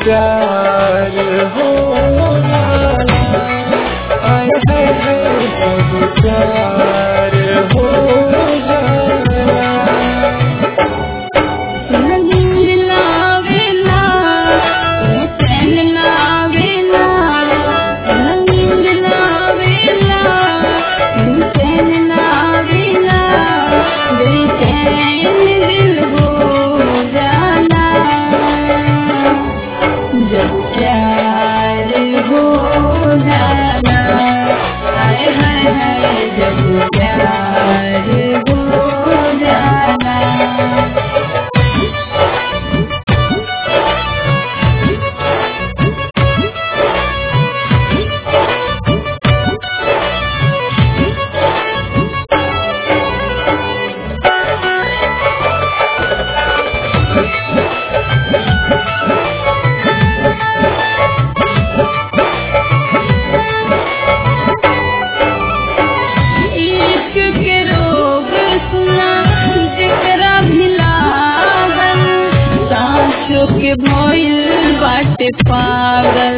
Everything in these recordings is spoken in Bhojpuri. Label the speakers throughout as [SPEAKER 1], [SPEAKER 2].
[SPEAKER 1] प्यार हो जाला, आय हाय हाय जब प्यार हो जाला। के भइल बाटे पागल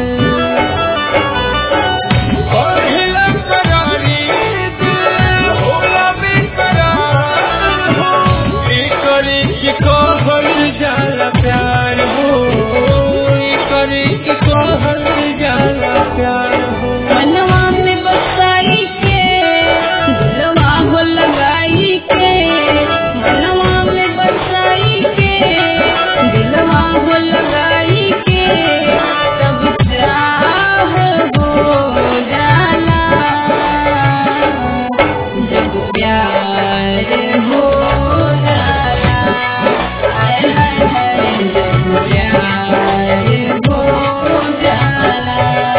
[SPEAKER 1] जाला प्यार हो, करे की कहल जाला प्यार हो। मनवा में बसाई के दिलवा हो लगाई के, मनवा में बसाई के दिलवा हो लगाई के, तब प्यार हो जाला, जब प्यार हो जाला, आय हाय हाय जब प्यार हो जाला।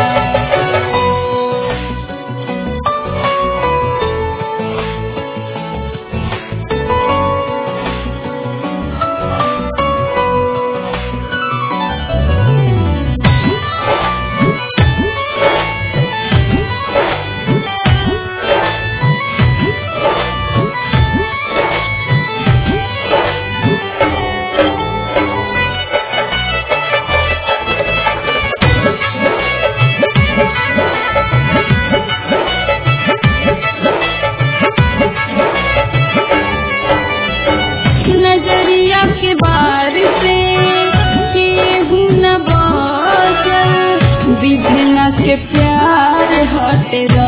[SPEAKER 1] नजरिया के बार से केहू न बचल, विधना के प्यार हटे।